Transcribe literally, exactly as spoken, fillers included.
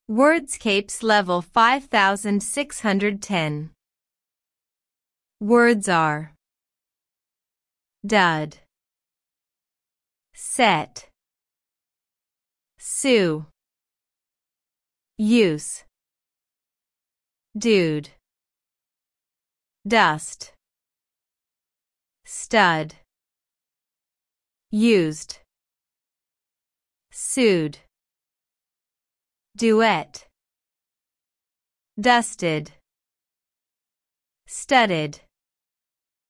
Wordscapes level five thousand six hundred ten. Words are dud, set, sue, use, dude, dust, stud, used, sued, duet, dusted, studded.